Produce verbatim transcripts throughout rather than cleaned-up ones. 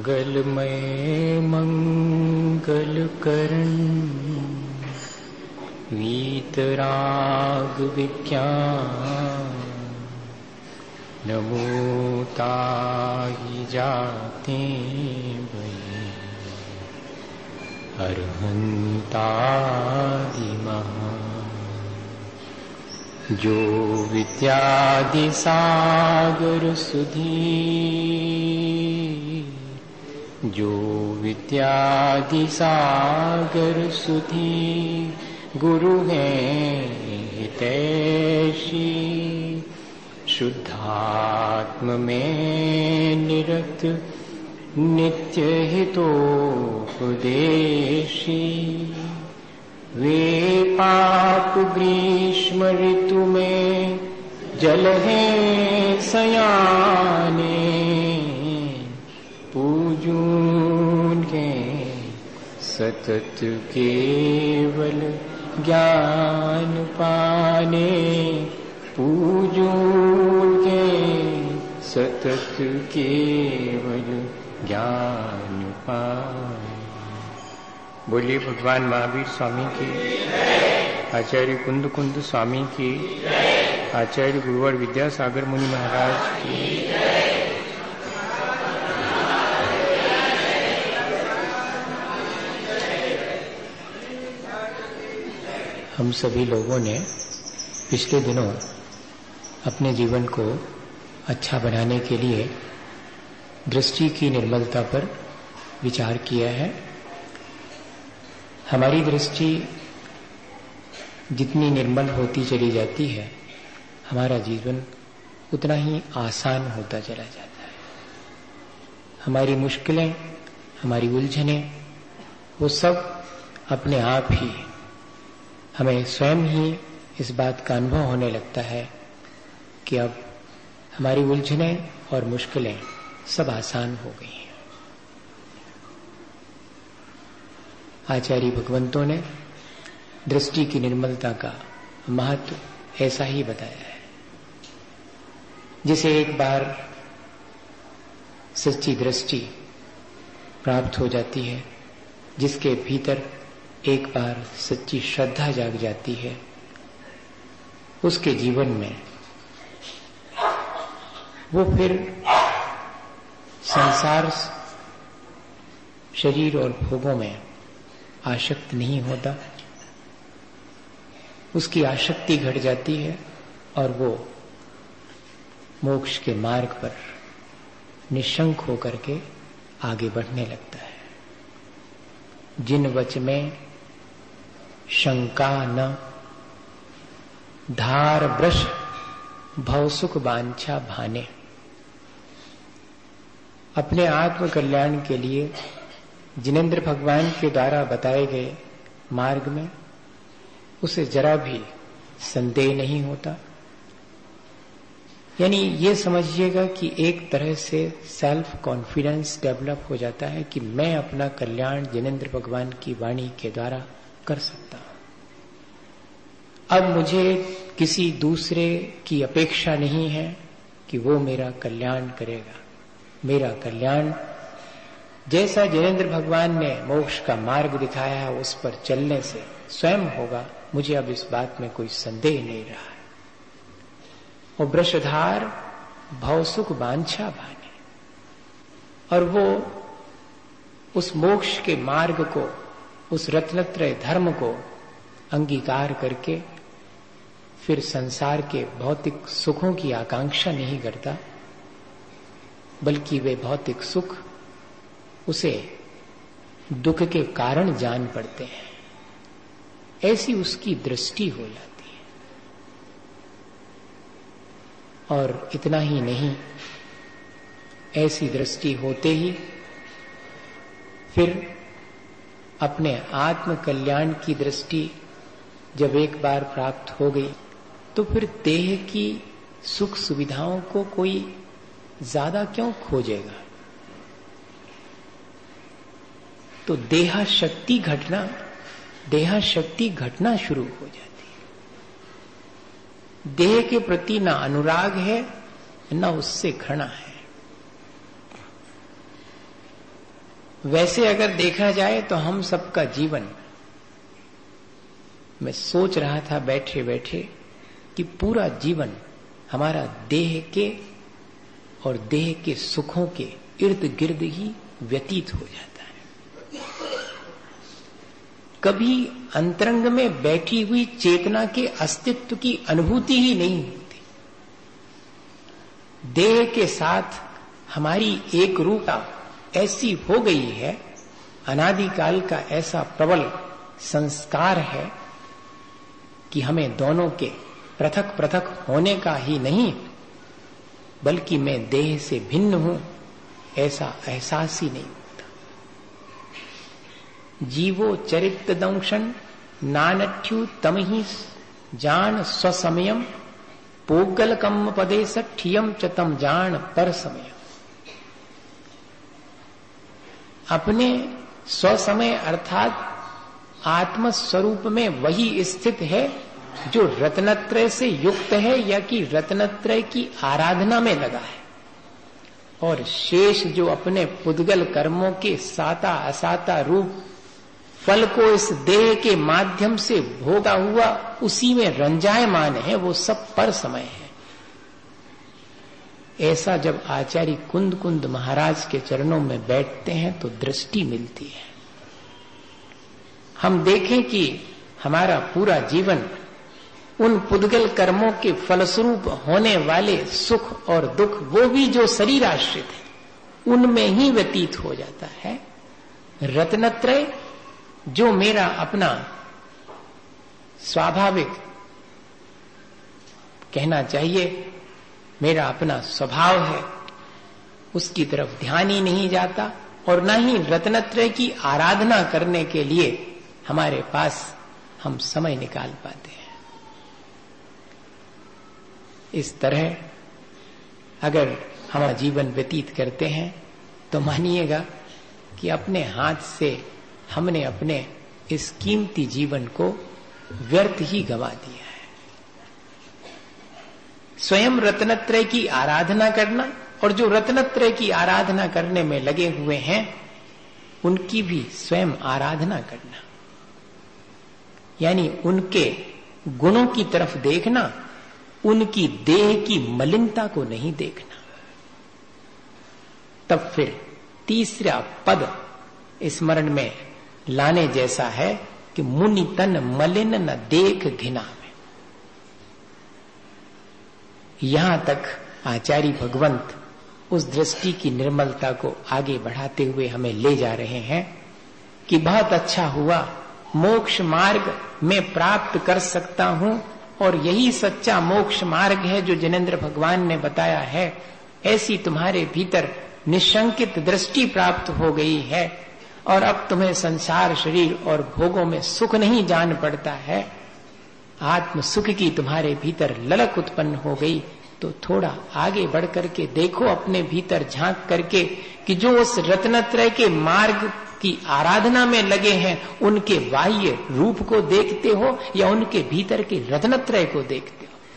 मंगलमय मंगल करण वीतराग विज्ञान नमो ताहि जाते बलि अरहंतादि महा जो विद्यादि सागर सुधीर जो विद्यादि सागर सुधीर गुरु हैं हितैषी शुद्धात्म में निरत नित्य हितोपदेशी वे पाप ग्रीष्म ऋतु में जल है सयाने पूजून के सतत केवल ज्ञान पाने पूजून के सतत केवल ज्ञान पाने। बोलिए भगवान महावीर स्वामी की, आचार्य कुंद कुंद स्वामी की, आचार्य गुरुवर विद्यासागर मुनि महाराज की। हम सभी लोगों ने पिछले दिनों अपने जीवन को अच्छा बनाने के लिए दृष्टि की निर्मलता पर विचार किया है। हमारी दृष्टि जितनी निर्मल होती चली जाती है, हमारा जीवन उतना ही आसान होता चला जाता है। हमारी मुश्किलें, हमारी उलझनें, वो सब अपने आप ही हमें स्वयं ही इस बात का अनुभव होने लगता है कि अब हमारी उलझनें और मुश्किलें सब आसान हो गई हैं। आचार्य भगवंतों ने दृष्टि की निर्मलता का महत्व ऐसा ही बताया है। जिसे एक बार सच्ची दृष्टि प्राप्त हो जाती है, जिसके भीतर एक बार सच्ची श्रद्धा जाग जाती है, उसके जीवन में वो फिर संसार शरीर और भोगों में आसक्त नहीं होता। उसकी आसक्ति घट जाती है और वो मोक्ष के मार्ग पर निशंक होकर के आगे बढ़ने लगता है। जिन वच में शंका न धार ब्रश भवसुख वांछा भाने। अपने आत्म कल्याण के लिए जिनेंद्र भगवान के द्वारा बताए गए मार्ग में उसे जरा भी संदेह नहीं होता। यानी ये समझिएगा कि एक तरह से सेल्फ कॉन्फिडेंस डेवलप हो जाता है कि मैं अपना कल्याण जिनेंद्र भगवान की वाणी के द्वारा कर सकता हूं। अब मुझे किसी दूसरे की अपेक्षा नहीं है कि वो मेरा कल्याण करेगा। मेरा कल्याण जैसा जिनेंद्र भगवान ने मोक्ष का मार्ग दिखाया है उस पर चलने से स्वयं होगा। मुझे अब इस बात में कोई संदेह नहीं रहा है। और वृषधार भवसुख वांछा भाने, और वो उस मोक्ष के मार्ग को, उस रत्नत्रय धर्म को अंगीकार करके फिर संसार के भौतिक सुखों की आकांक्षा नहीं करता, बल्कि वे भौतिक सुख उसे दुख के कारण जान पड़ते हैं। ऐसी उसकी दृष्टि हो जाती है। और इतना ही नहीं, ऐसी दृष्टि होते ही फिर अपने आत्म कल्याण की दृष्टि जब एक बार प्राप्त हो गई तो फिर देह की सुख सुविधाओं को कोई ज्यादा क्यों खोजेगा। तो देहा शक्ति घटना देहा शक्ति घटना शुरू हो जाती है। देह के प्रति ना अनुराग है, ना उससे घृणा है। वैसे अगर देखा जाए तो हम सबका जीवन, मैं सोच रहा था बैठे बैठे कि पूरा जीवन हमारा देह के और देह के सुखों के इर्द गिर्द ही व्यतीत हो जाता है। कभी अंतरंग में बैठी हुई चेतना के अस्तित्व की अनुभूति ही नहीं होती। देह के साथ हमारी एक रूपता ऐसी हो गई है, अनादिकाल का ऐसा प्रबल संस्कार है कि हमें दोनों के पृथक पृथक होने का ही नहीं, बल्कि मैं देह से भिन्न हूं ऐसा एहसास ही नहीं होता। जीवो चरित्र दंशन नानठ्यु तम ही जान स्वसमयम पोगल कम पदे सठियम च तम जान पर समय। अपने स्वसमय अर्थात आत्मस्वरूप में वही स्थित है जो रत्नत्रय से युक्त है या कि रत्नत्रय की आराधना में लगा है, और शेष जो अपने पुद्गल कर्मों के साता असाता रूप फल को इस देह के माध्यम से भोगा हुआ उसी में रंजायमान है, वो सब पर समय है। ऐसा जब आचार्य कुंद कुंद महाराज के चरणों में बैठते हैं तो दृष्टि मिलती है। हम देखें कि हमारा पूरा जीवन उन पुद्गल कर्मों के फलस्वरूप होने वाले सुख और दुख, वो भी जो शरीर आश्रित है, उनमें ही व्यतीत हो जाता है। रत्नत्रय जो मेरा अपना स्वाभाविक, कहना चाहिए मेरा अपना स्वभाव है, उसकी तरफ ध्यान ही नहीं जाता, और न ही रत्नत्रय की आराधना करने के लिए हमारे पास हम समय निकाल पाते हैं। इस तरह अगर हम जीवन व्यतीत करते हैं तो मानिएगा कि अपने हाथ से हमने अपने इस कीमती जीवन को व्यर्थ ही गंवा दिया है। स्वयं रत्नत्रय की आराधना करना और जो रत्नत्रय की आराधना करने में लगे हुए हैं उनकी भी स्वयं आराधना करना, यानी उनके गुणों की तरफ देखना, उनकी देह की मलिनता को नहीं देखना। तब फिर तीसरा पद स्मरण में लाने जैसा है कि मुनि तन मलिन न देख घिना में। यहां तक आचार्य भगवंत उस दृष्टि की निर्मलता को आगे बढ़ाते हुए हमें ले जा रहे हैं कि बहुत अच्छा हुआ, मोक्ष मार्ग में प्राप्त कर सकता हूं, और यही सच्चा मोक्ष मार्ग है जो जिनेंद्र भगवान ने बताया है। ऐसी तुम्हारे भीतर निशंकित दृष्टि प्राप्त हो गई है और अब तुम्हें संसार शरीर और भोगों में सुख नहीं जान पड़ता है, आत्म सुख की तुम्हारे भीतर ललक उत्पन्न हो गई। तो थोड़ा आगे बढ़ करके देखो, अपने भीतर झांक करके कि जो उस रत्नत्रय के मार्ग की आराधना में लगे हैं, उनके बाह्य रूप को देखते हो या उनके भीतर के रत्नत्रय को देखते हो।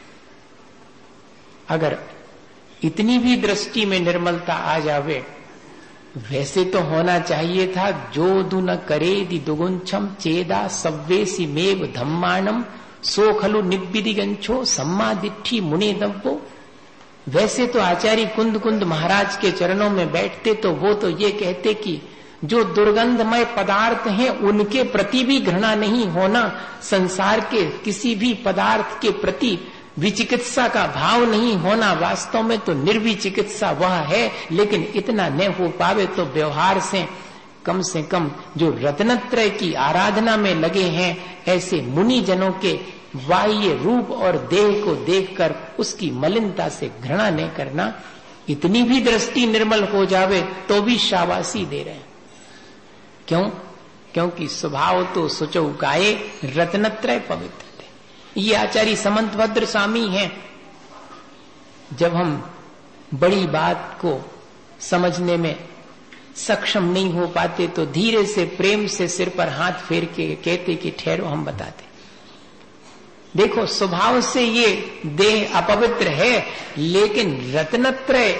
अगर इतनी भी दृष्टि में निर्मलता आ जावे, वैसे तो होना चाहिए था जो दुन करे दि दुगुंछम चेदा सव्वेसी मेव धम्मानम सो खलु निब्बिदिगंछो सम्मा दिट्ठी मुने दव्वो। वैसे तो आचार्य कुंद कुंद महाराज के चरणों में बैठते तो वो तो ये कहते कि जो दुर्गंधमय पदार्थ हैं उनके प्रति भी घृणा नहीं होना, संसार के किसी भी पदार्थ के प्रति विचिकित्सा का भाव नहीं होना, वास्तव में तो निर्विचिकित्सा वह है। लेकिन इतना न हो पावे तो व्यवहार से कम से कम जो रत्नत्रय की आराधना में लगे हैं, ऐसे मुनि जनों के बाह्य रूप और देह को देखकर उसकी मलिनता से घृणा न करना। इतनी भी दृष्टि निर्मल हो जावे तो भी शाबाशी दे रहे हैं। क्यों? क्योंकि स्वभाव तो सुचौकाए रत्नत्रय पवित्र थे। ये आचार्य समंत भद्र स्वामी हैं। जब हम बड़ी बात को समझने में सक्षम नहीं हो पाते तो धीरे से प्रेम से सिर पर हाथ फेर के कहते कि ठहरो, हम बताते। देखो, स्वभाव से ये देह अपवित्र है, लेकिन रत्नत्रय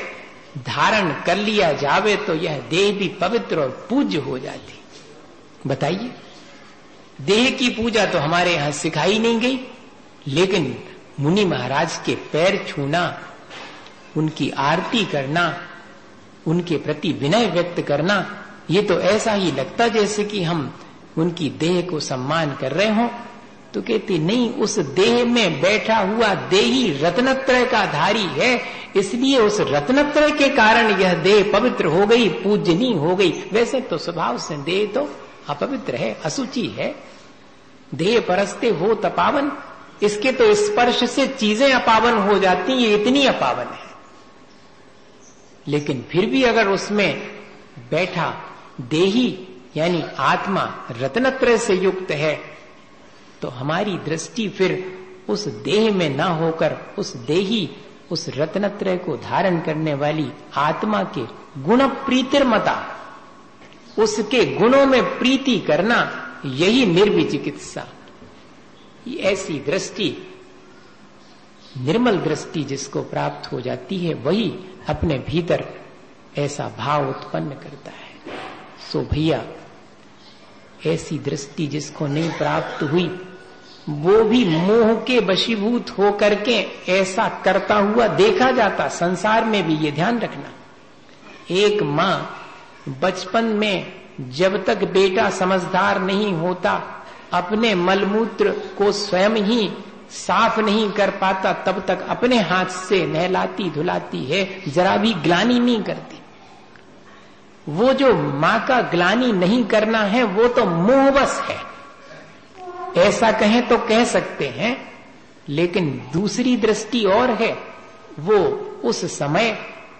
धारण कर लिया जावे तो यह देह भी पवित्र और पूज्य हो जाती। बताइए, देह की पूजा तो हमारे यहां सिखाई नहीं गई, लेकिन मुनि महाराज के पैर छूना, उनकी आरती करना, उनके प्रति विनय व्यक्त करना, ये तो ऐसा ही लगता जैसे कि हम उनकी देह को सम्मान कर रहे हों। तो कहती नहीं, उस देह में बैठा हुआ देही रत्नत्रय का धारी है, इसलिए उस रत्नत्रय के कारण यह देह पवित्र हो गई, पूजनीय हो गई। वैसे तो स्वभाव से देह तो अपवित्र है, असुचि है। देह परस्ते हो तपावन, इसके तो स्पर्श से चीजें अपावन हो जाती, ये इतनी अपावन है। लेकिन फिर भी अगर उसमें बैठा देही यानी आत्मा रत्नत्रय से युक्त है, तो हमारी दृष्टि फिर उस देह में न होकर उस देही, उस रत्नत्रय को धारण करने वाली आत्मा के गुण प्रीतिर्मता, उसके गुणों में प्रीति करना, यही निर्विचिकित्सा। ऐसी दृष्टि, निर्मल दृष्टि जिसको प्राप्त हो जाती है, वही अपने भीतर ऐसा भाव उत्पन्न करता है। सो भैया, ऐसी दृष्टि जिसको नहीं प्राप्त हुई, वो भी मोह के वशीभूत होकर के ऐसा करता हुआ देखा जाता। संसार में भी ये ध्यान रखना, एक माँ बचपन में जब तक बेटा समझदार नहीं होता, अपने मलमूत्र को स्वयं ही साफ नहीं कर पाता, तब तक अपने हाथ से नहलाती धुलाती है, जरा भी ग्लानि नहीं करती। वो जो माँ का ग्लानि नहीं करना है, वो तो मोहवश है, ऐसा कहें तो कह सकते हैं। लेकिन दूसरी दृष्टि और है, वो उस समय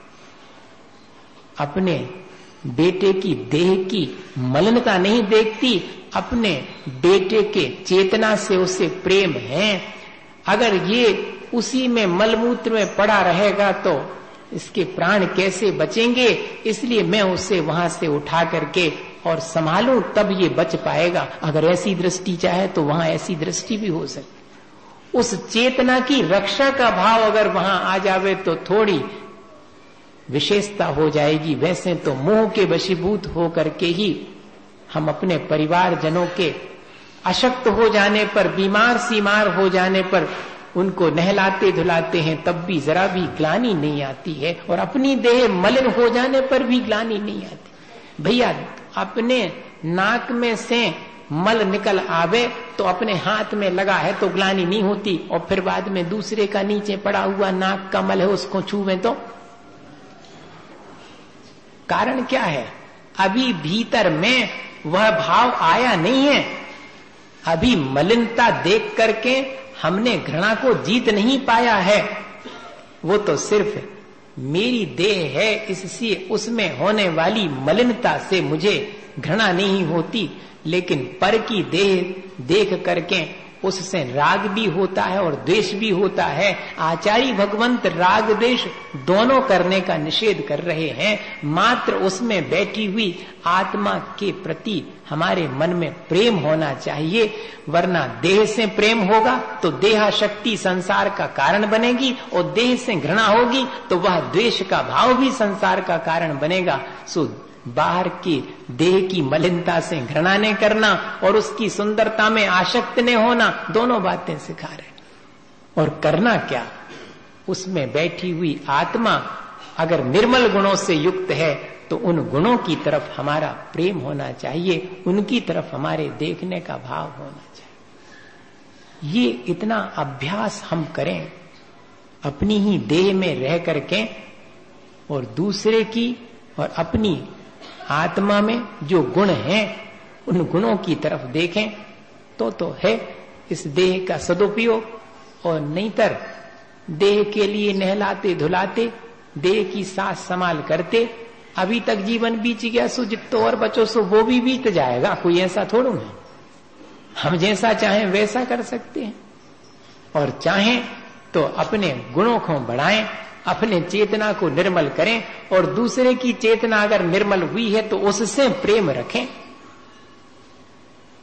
अपने बेटे की देह की मलिनता नहीं देखती, अपने बेटे के चेतना से उसे प्रेम है। अगर ये उसी में मलमूत्र में पड़ा रहेगा तो इसके प्राण कैसे बचेंगे, इसलिए मैं उसे वहां से उठा करके और संभालूं, तब ये बच पाएगा। अगर ऐसी दृष्टि चाहे तो वहां ऐसी दृष्टि भी हो सकती। उस चेतना की रक्षा का भाव अगर वहां आ जावे तो थोड़ी विशेषता हो जाएगी। वैसे तो मोह के वशीभूत हो करके ही हम अपने परिवारजनों के अशक्त हो जाने पर, बीमार सीमार हो जाने पर उनको नहलाते धुलाते हैं, तब भी जरा भी ग्लानि नहीं आती है। और अपनी देह मलिन हो जाने पर भी ग्लानि नहीं आती। भैया, अपने नाक में से मल निकल आवे तो अपने हाथ में लगा है तो ग्लानि नहीं होती, और फिर बाद में दूसरे का नीचे पड़ा हुआ नाक का मल है उसको छूवे तो कारण क्या है? अभी भीतर में वह भाव आया नहीं है। अभी मलिनता देख करके हमने घृणा को जीत नहीं पाया है। वो तो सिर्फ मेरी देह है, इससे उसमें होने वाली मलिनता से मुझे घृणा नहीं होती, लेकिन पर की देह देख करके उससे राग भी होता है और द्वेष भी होता है। आचार्य भगवंत राग द्वेष दोनों करने का निषेध कर रहे हैं। मात्र उसमें बैठी हुई आत्मा के प्रति हमारे मन में प्रेम होना चाहिए, वरना देह से प्रेम होगा तो देहाशक्ति संसार का कारण बनेगी, और देह से घृणा होगी तो वह द्वेष का भाव भी संसार का कारण बनेगा। सो बाहर की देह की मलिनता से घृणा ने करना और उसकी सुंदरता में आसक्त ने होना, दोनों बातें सिखा रहे। और करना क्या? उसमें बैठी हुई आत्मा अगर निर्मल गुणों से युक्त है तो उन गुणों की तरफ हमारा प्रेम होना चाहिए, उनकी तरफ हमारे देखने का भाव होना चाहिए। ये इतना अभ्यास हम करें अपनी ही देह में रह करके, और दूसरे की और अपनी आत्मा में जो गुण हैं उन गुणों की तरफ देखें तो तो है इस देह का सदुपयोग। और नहींतर देह के लिए नहलाते धुलाते, देह की सास संभाल करते अभी तक जीवन बीत गया, सो जितो और बचो सो वो भी बीत जाएगा। कोई ऐसा थोड़ू है, हम जैसा चाहें वैसा कर सकते हैं। और चाहें तो अपने गुणों को बढ़ाएं, अपने चेतना को निर्मल करें, और दूसरे की चेतना अगर निर्मल हुई है तो उससे प्रेम रखें।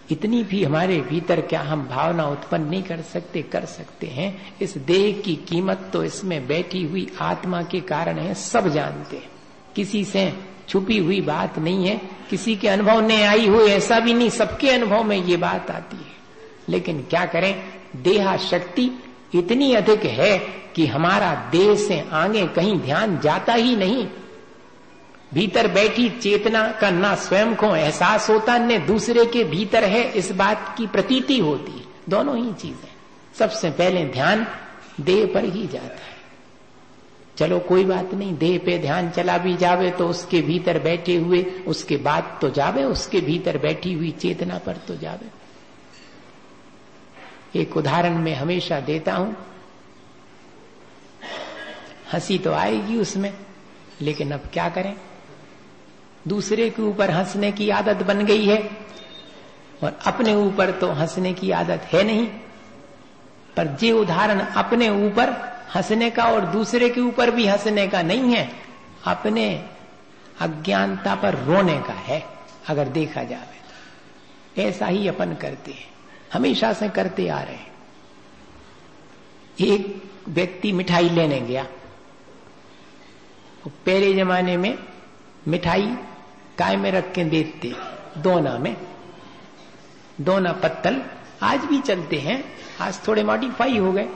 इतनी भी हमारे भीतर क्या हम भावना उत्पन्न नहीं कर सकते? कर सकते हैं। इस देह की कीमत तो इसमें बैठी हुई आत्मा के कारण है, सब जानते हैं। किसी से छुपी हुई बात नहीं है, किसी के अनुभव में आई हो ऐसा भी नहीं, सबके अनुभव में ये बात आती है। लेकिन क्या करें, देहा शक्ति इतनी अधिक है कि हमारा देह से आगे कहीं ध्यान जाता ही नहीं। भीतर बैठी चेतना का ना स्वयं को एहसास होता, न दूसरे के भीतर है इस बात की प्रतीति होती है। दोनों ही चीजें। सबसे पहले ध्यान देह पर ही जाता है। चलो कोई बात नहीं, देह पे ध्यान चला भी जावे तो उसके भीतर बैठे हुए उसके बाद तो जावे, उसके भीतर बैठी हुई चेतना पर तो जावे। एक उदाहरण मैं हमेशा देता हूं, हंसी तो आएगी उसमें, लेकिन अब क्या करें, दूसरे के ऊपर हंसने की आदत बन गई है और अपने ऊपर तो हंसने की आदत है नहीं। पर ये उदाहरण अपने ऊपर हंसने का और दूसरे के ऊपर भी हंसने का नहीं है, अपने अज्ञानता पर रोने का है। अगर देखा जाए तो ऐसा ही अपन करते हैं, हमेशा से करते आ रहे हैं। एक व्यक्ति मिठाई लेने गया, तो पहले जमाने में मिठाई काय में रख के देते, दोना में, दोना पत्तल आज भी चलते हैं, आज थोड़े मॉडिफाई हो गए।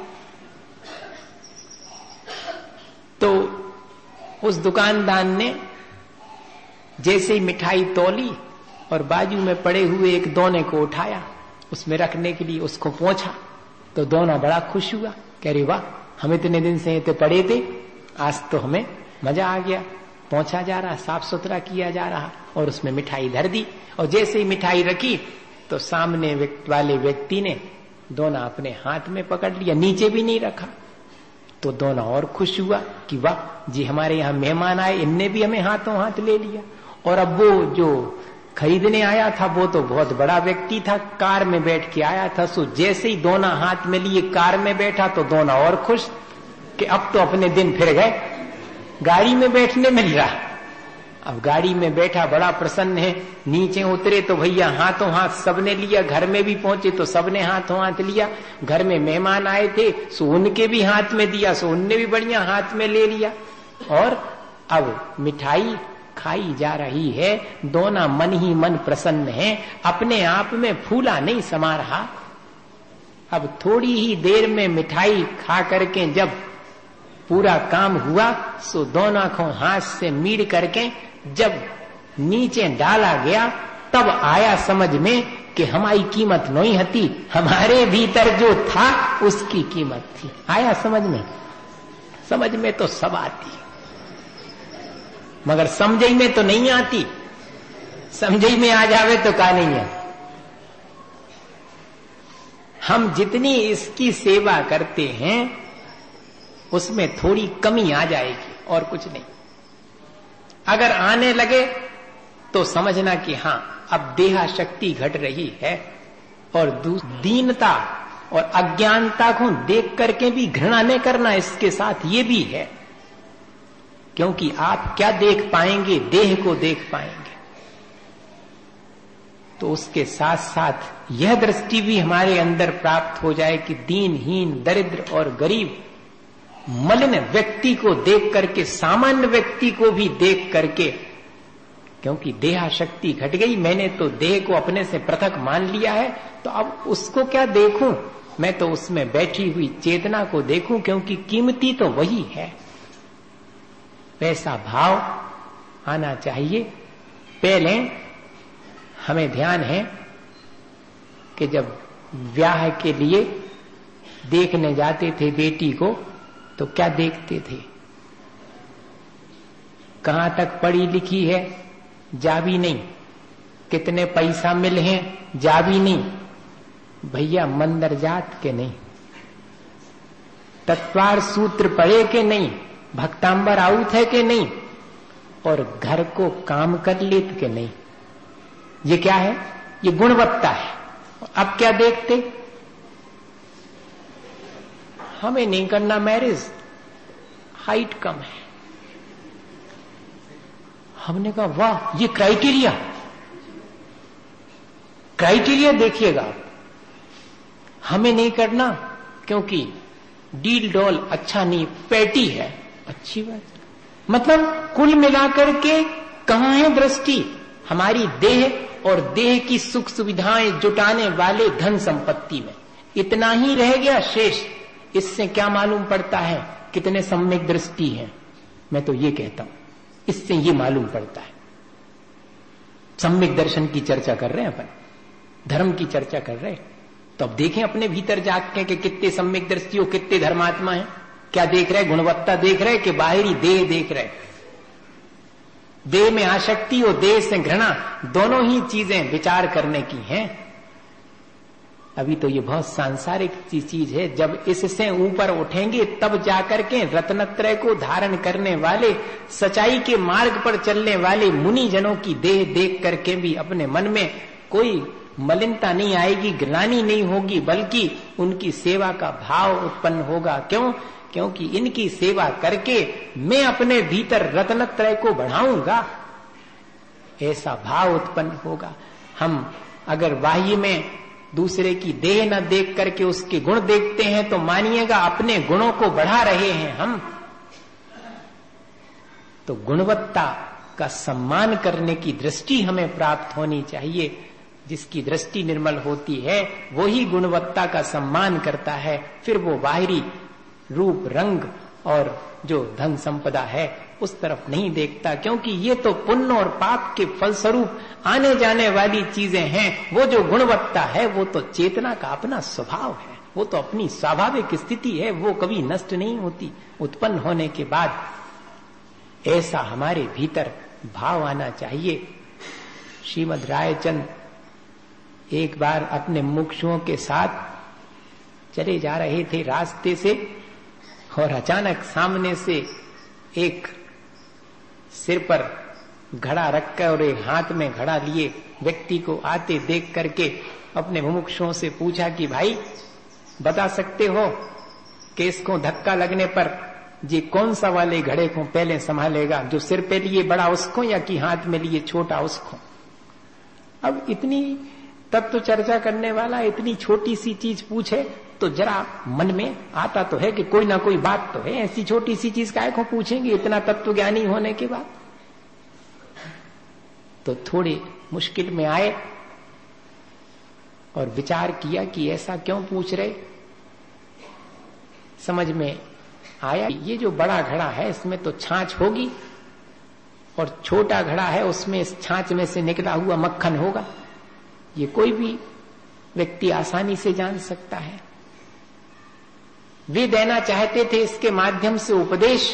तो उस दुकानदार ने जैसे ही मिठाई तोली और बाजू में पड़े हुए एक दोने को उठाया, उसमें रखने के लिए उसको पहुंचा, तो दोना बड़ा खुश हुआ, कह रही वाह, हम इतने दिन से इतने पड़े थे, आज तो हमें मजा आ गया। पहुंचा जा रहा, साफ सुथरा किया जा रहा और उसमें मिठाई धर दी। और जैसे ही मिठाई रखी तो सामने वाले व्यक्ति ने दोना अपने हाथ में पकड़ लिया, नीचे भी नहीं रखा। तो दोना और खुश हुआ कि वाह जी, हमारे यहाँ मेहमान आए, इनने भी हमें हाथों हाथ ले लिया। और अब वो जो खरीदने आया था वो तो बहुत बड़ा व्यक्ति था, कार में बैठ के आया था। सो जैसे ही दोना हाथ में लिए कार में बैठा तो दोना और खुश कि अब तो अपने दिन फिर गए, गाड़ी में बैठने मिल रहा। अब गाड़ी में बैठा बड़ा प्रसन्न है, नीचे उतरे तो भैया हाथों हाथ सबने लिया, घर में भी पहुंचे तो सबने हाथों हाथ लिया। घर में मेहमान आए थे सो उनके भी हाथ में दिया, सो उनने भी बढ़िया हाथ में ले लिया। और अब मिठाई खाई जा रही है, दोना मन ही मन प्रसन्न है, अपने आप में फूला नहीं समा रहा। अब थोड़ी ही देर में मिठाई खा करके जब पूरा काम हुआ, सो दोनों को हाथ से मीड़ करके जब नीचे डाला गया, तब आया समझ में कि हमारी कीमत नहीं हती, हमारे भीतर जो था उसकी कीमत थी। आया समझ में? समझ में तो सब आती, मगर समझई में तो नहीं आती। समझई में आ जावे तो का नहीं है। हम जितनी इसकी सेवा करते हैं उसमें थोड़ी कमी आ जाएगी और कुछ नहीं। अगर आने लगे तो समझना कि हां, अब देहा शक्ति घट रही है। और दीनता और अज्ञानता को देख करके भी घृणा नहीं करना, इसके साथ ये भी है, क्योंकि आप क्या देख पाएंगे, देह को देख पाएंगे। तो उसके साथ साथ यह दृष्टि भी हमारे अंदर प्राप्त हो जाए कि दीनहीन, दरिद्र और गरीब मलिन व्यक्ति को देख करके, सामान्य व्यक्ति को भी देख करके, क्योंकि देहा शक्ति घट गई, मैंने तो देह को अपने से पृथक मान लिया है, तो अब उसको क्या देखूं, मैं तो उसमें बैठी हुई चेतना को देखूं, क्योंकि कीमती तो वही है। वैसा भाव आना चाहिए। पहले हमें ध्यान है कि जब ब्याह के लिए देखने जाते थे बेटी को, तो क्या देखते थे, कहां तक पढ़ी लिखी है, जा भी नहीं, कितने पैसा मिल हैं, जा भी नहीं, भैया मंदर जात के नहीं, तत्वार सूत्र पढ़े के नहीं, भक्तांबर आउत है कि नहीं, और घर को काम कर लेत के नहीं। ये क्या है? ये गुणवत्ता है। अब क्या देखते, हमें नहीं करना मैरिज, हाइट कम है। हमने कहा वाह, ये क्राइटेरिया, क्राइटेरिया देखिएगा, हमें नहीं करना क्योंकि डील डॉल अच्छा नहीं, पैटी है, अच्छी बात। मतलब कुल मिलाकर के कहां है दृष्टि? हमारी देह और देह की सुख सुविधाएं जुटाने वाले धन संपत्ति में इतना ही रह गया शेष। इससे क्या मालूम पड़ता है कितने सम्यक दृष्टि है? मैं तो ये कहता हूं, इससे ये मालूम पड़ता है। सम्यक दर्शन की चर्चा कर रहे हैं अपन, धर्म की चर्चा कर रहे हैं, तो अब देखें अपने भीतर जाके कि कितने सम्यक दृष्टि हो, कितने धर्मात्मा हैं। क्या देख रहे? गुणवत्ता देख रहे कि बाहरी देह देख रहे? देह में आसक्ति और देह से घृणा, दोनों ही चीजें विचार करने की हैं। अभी तो ये बहुत सांसारिक चीज है। जब इससे ऊपर उठेंगे तब जाकर के रत्नत्रय को धारण करने वाले, सच्चाई के मार्ग पर चलने वाले मुनि जनों की देह देख करके भी अपने मन में कोई मलिनता नहीं आएगी, ग्लानि नहीं होगी, बल्कि उनकी सेवा का भाव उत्पन्न होगा। क्यों? क्योंकि इनकी सेवा करके मैं अपने भीतर रत्नत्रय को बढ़ाऊंगा, ऐसा भाव उत्पन्न होगा। हम अगर बाह्य में दूसरे की देह न देख करके उसके गुण देखते हैं तो मानिएगा अपने गुणों को बढ़ा रहे हैं हम। तो गुणवत्ता का सम्मान करने की दृष्टि हमें प्राप्त होनी चाहिए। जिसकी दृष्टि निर्मल होती है वही गुणवत्ता का सम्मान करता है। फिर वो बाहरी रूप रंग और जो धन संपदा है उस तरफ नहीं देखता, क्योंकि ये तो पुण्य और पाप के फलस्वरूप आने जाने वाली चीजें हैं। वो जो गुणवत्ता है वो तो चेतना का अपना स्वभाव है, वो तो अपनी स्वाभाविक स्थिति है, वो कभी नष्ट नहीं होती। उत्पन्न होने के बाद ऐसा हमारे भीतर भाव आना चाहिए। श्रीमद् रायचंद एक बार अपने मुमुक्षुओं के साथ चले जा रहे थे रास्ते से, और अचानक सामने से एक सिर पर घड़ा रखकर और एक हाथ में घड़ा लिए व्यक्ति को आते देख करके अपने मुमुक्षुओं से पूछा कि भाई बता सकते हो कि इसको धक्का लगने पर जी कौन सा वाले घड़े को पहले संभालेगा, जो सिर पे लिए बड़ा उसको या कि हाथ में लिए छोटा उसको? अब इतनी तत्व चर्चा करने वाला इतनी छोटी सी चीज पूछे तो जरा मन में आता तो है कि कोई ना कोई बात तो है। ऐसी छोटी सी चीज काहे को पूछेंगे इतना तत्व ज्ञानी होने के बाद? तो थोड़े मुश्किल में आए और विचार किया कि ऐसा क्यों पूछ रहे। समझ में आया ये जो बड़ा घड़ा है इसमें तो छाछ होगी और छोटा घड़ा है उसमें इस छाछ में से निकला हुआ मक्खन होगा। ये कोई भी व्यक्ति आसानी से जान सकता है। वे देना चाहते थे इसके माध्यम से उपदेश।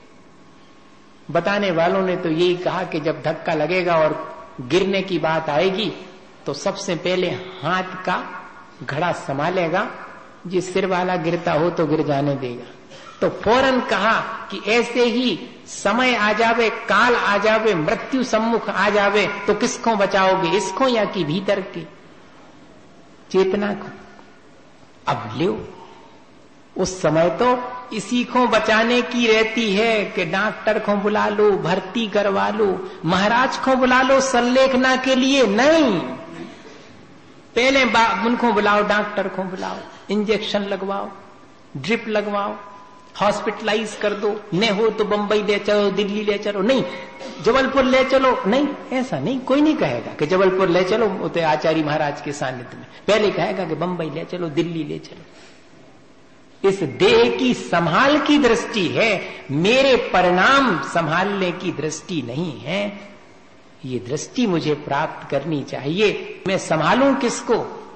बताने वालों ने तो यही कहा कि जब धक्का लगेगा और गिरने की बात आएगी तो सबसे पहले हाथ का घड़ा संभालेगा, जिस सिर वाला गिरता हो तो गिर जाने देगा। तो फौरन कहा कि ऐसे ही समय आ जावे, काल आ जावे, मृत्यु सम्मुख आ जावे तो किसको बचाओगे, इसको या कि भीतर के चेतना को? अब लो, उस समय तो इसी को बचाने की रहती है कि डॉक्टर को बुला लो, भर्ती करवा लो, महाराज को बुला लो संलेखना के लिए। नहीं, पहले उनको बुलाओ, डॉक्टर को बुलाओ, इंजेक्शन लगवाओ, ड्रिप लगवाओ, हॉस्पिटलाइज कर दो। न हो तो बंबई ले चलो, दिल्ली ले चलो, नहीं जबलपुर ले चलो। नहीं, ऐसा नहीं, कोई नहीं कहेगा कि जबलपुर ले चलो उते आचार्य महाराज के सानिध्य में। पहले कहेगा कि बंबई ले चलो, दिल्ली ले चलो। इस देह की संभाल की दृष्टि है, मेरे परिणाम संभालने की दृष्टि नहीं है। ये दृष्टि मुझे प्राप्त करनी चाहिए। मैं संभालूं किसको?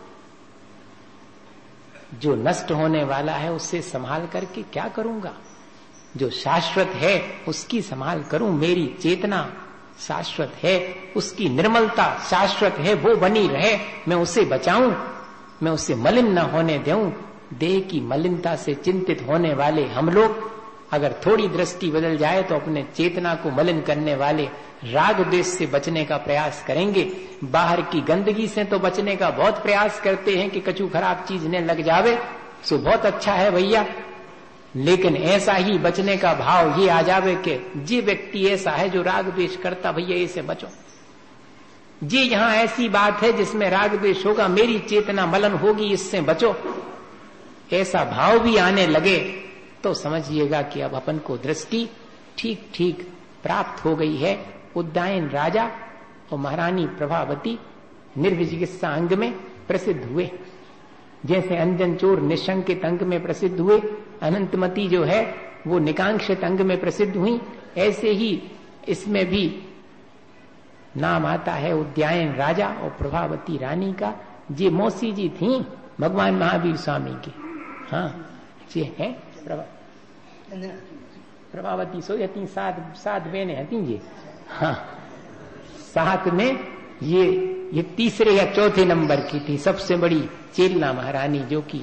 जो नष्ट होने वाला है उससे संभाल करके क्या करूंगा? जो शाश्वत है उसकी संभाल करूं। मेरी चेतना शाश्वत है, उसकी निर्मलता शाश्वत है, वो बनी रहे, मैं उसे बचाऊं, मैं उसे मलिन न होने दूं। देह की मलिनता से चिंतित होने वाले हम लोग अगर थोड़ी दृष्टि बदल जाए तो अपने चेतना को मलिन करने वाले राग द्वेष से बचने का प्रयास करेंगे। बाहर की गंदगी से तो बचने का बहुत प्रयास करते हैं कि कछु खराब चीज ने लग जावे, सो बहुत अच्छा है भैया, लेकिन ऐसा ही बचने का भाव ये आ जावे कि जे व्यक्ति ऐसा है जो राग द्वेष करता, भैया इसे बचो। जी यहां ऐसी बात है जिसमें राग द्वेष होगा, मेरी चेतना मलन होगी, इससे बचो, ऐसा भाव भी आने लगे तो समझिएगा कि अब अपन को दृष्टि ठीक ठीक प्राप्त हो गई है। उद्यायन राजा और महारानी प्रभावती निर्विचिकित्सा अंग में प्रसिद्ध हुए, जैसे अंजन चोर निशंकित अंग में प्रसिद्ध हुए, अनंतमती जो है वो निकांक्षित अंग में प्रसिद्ध हुई, ऐसे ही इसमें भी नाम आता है उद्यायन राजा और प्रभावती रानी का। जी मौसी जी थी भगवान महावीर स्वामी की। हाँ जी है प्रभा प्रभावती सो जाती, सात सात बहनें हती जी। हाँ सात में ये ये तीसरे या चौथे नंबर की थी, सबसे बड़ी चेलना महारानी, जो कि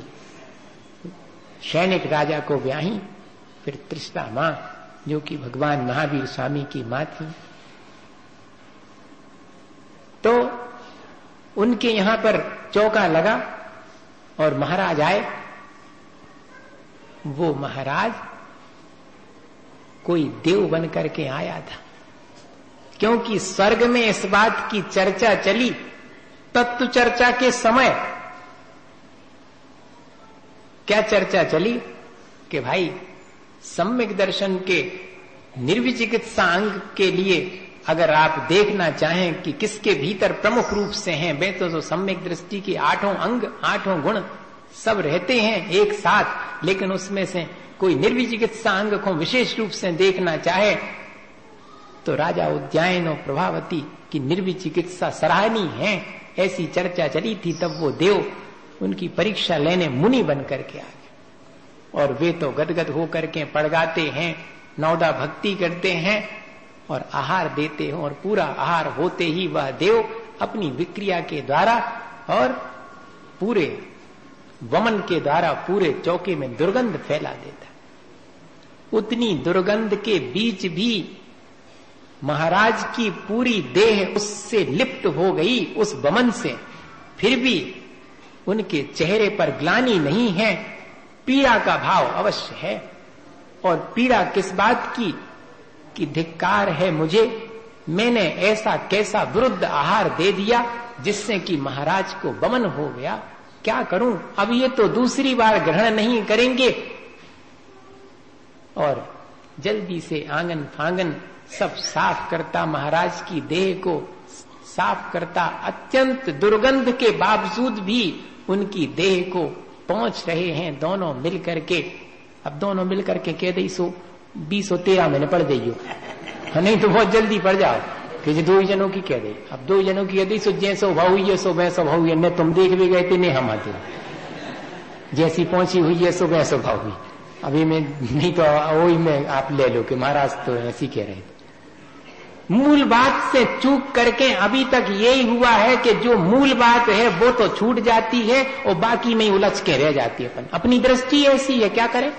सैनिक राजा को ब्याही। फिर तृष्णा मां जो कि भगवान महावीर स्वामी की मां थी। तो उनके यहां पर चौका लगा और महाराज आए। वो महाराज कोई देव बन करके आया था, क्योंकि स्वर्ग में इस बात की चर्चा चली तत्व चर्चा के समय। क्या चर्चा चली कि भाई सम्यक दर्शन के निर्विचिकित्सा अंग के लिए अगर आप देखना चाहें कि किसके भीतर प्रमुख रूप से हैं, वे तो, तो सम्यक दृष्टि के आठों अंग आठों गुण सब रहते हैं एक साथ, लेकिन उसमें से कोई निर्विचिकित्सा अंग को विशेष रूप से देखना चाहे तो राजा उद्यायन और प्रभावती की निर्विचिकित्सा सराहनीय है, ऐसी चर्चा चली थी। तब वो देव उनकी परीक्षा लेने मुनि बन करके आ गए और वे तो गदगद होकर के पड़गाते हैं, नौदा भक्ति करते हैं और आहार देते हैं, और पूरा आहार होते ही वह देव अपनी विक्रिया के द्वारा और पूरे वमन के द्वारा पूरे चौके में दुर्गंध फैला देता। उतनी दुर्गंध के बीच भी महाराज की पूरी देह उससे लिप्त हो गई, उस वमन से, फिर भी उनके चेहरे पर ग्लानि नहीं है, पीड़ा का भाव अवश्य है। और पीड़ा किस बात की कि धिक्कार है मुझे, मैंने ऐसा कैसा विरुद्ध आहार दे दिया जिससे कि महाराज को वमन हो गया, क्या करूं, अब ये तो दूसरी बार ग्रहण नहीं करेंगे। और जल्दी से आंगन फांगन सब साफ करता, महाराज की देह को साफ करता। अत्यंत दुर्गंध के बावजूद भी उनकी देह को पहुंच रहे हैं दोनों मिल करके। अब दोनों मिल करके कह दी सो बीस सौ तेरह महीने पड़ जाइयो, नहीं तो बहुत जल्दी पड़ जाओ कि दो ही जनों की कह दे। अब दो जनों की कह दी सो जैसो भाव हुई है सो वैसो भाव हुई है, न तुम देख भी गए थे नहीं हम आते, जैसी पहुंची हुई है सो वैसो भाव हुई। अभी मैं नहीं तो वही में आप ले लो कि महाराज तो ऐसी कह रहे थे। मूल बात से चूक करके अभी तक यही हुआ है कि जो मूल बात है वो तो छूट जाती है और बाकी में ही उलझ के रह जाती है। अपन अपनी दृष्टि ऐसी है, क्या करें।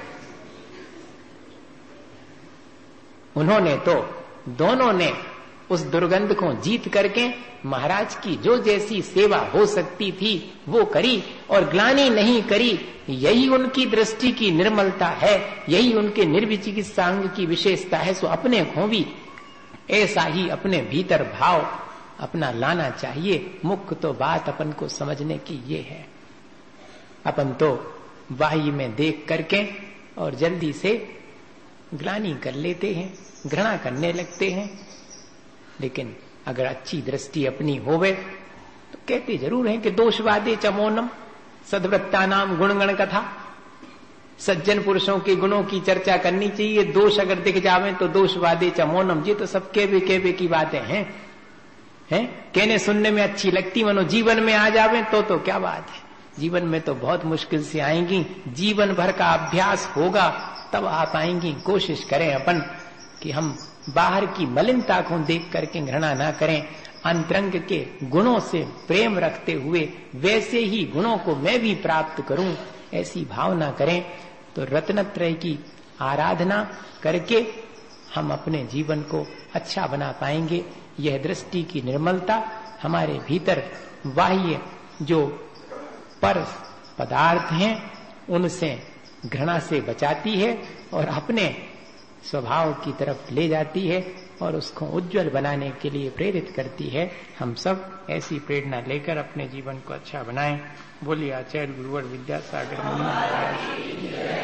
उन्होंने तो दोनों ने उस दुर्गंध को जीत करके महाराज की जो जैसी सेवा हो सकती थी वो करी और ग्लानि नहीं करी। यही उनकी दृष्टि की निर्मलता है, यही उनके निर्विचिकित्सा अंग की विशेषता है। सो अपने को भी ऐसा ही अपने भीतर भाव अपना लाना चाहिए। मुख्य तो बात अपन को समझने की ये है। अपन तो बाह्य में देख करके और जल्दी से ग्लानि कर लेते हैं, घृणा करने लगते हैं। लेकिन अगर अच्छी दृष्टि अपनी होवे तो कहते जरूर हैं कि दोषवादे चमोनम सद्वृत्ता नाम गुणगण कथा। सज्जन पुरुषों के गुणों की चर्चा करनी चाहिए। दोष अगर दिख जावे तो दोषवादे चमोनम, ये तो सब केवे केवे की बातें हैं, हैं? कहने सुनने में अच्छी लगती, मनो जीवन में आ जावे तो तो क्या बात है। जीवन में तो बहुत मुश्किल से आएंगी, जीवन भर का अभ्यास होगा तब आ पाएंगी। कोशिश करें अपन कि हम बाहर की मलिनता को देख करके घृणा ना करें, अंतरंग के गुणों से प्रेम रखते हुए वैसे ही गुणों को मैं भी प्राप्त करूं, ऐसी भावना करें तो रत्नत्रय की आराधना करके हम अपने जीवन को अच्छा बना पाएंगे। यह दृष्टि की निर्मलता हमारे भीतर बाह्य जो पर पदार्थ हैं उनसे घृणा से बचाती है और अपने स्वभाव की तरफ ले जाती है और उसको उज्जवल बनाने के लिए प्रेरित करती है। हम सब ऐसी प्रेरणा लेकर अपने जीवन को अच्छा बनाएं। बोलिए आचार्य गुरुवर विद्यासागर मुनि महाराज।